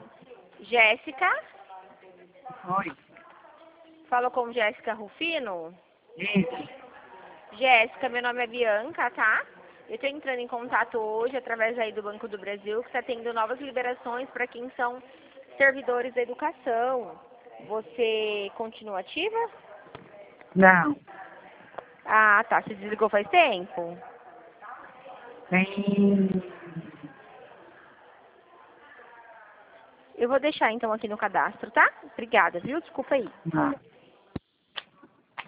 Jéssica? Oi. Fala com Jéssica Rufino? Isso. Jéssica, meu nome é Bianca, tá? Eu estou entrando em contato hoje através aí do Banco do Brasil, que está tendo novas liberações para quem são servidores da educação. Você continua ativa? Não. Ah, tá. Você desligou faz tempo? Tem. Eu vou deixar então aqui no cadastro, tá? Obrigada, viu? Desculpa aí. Não.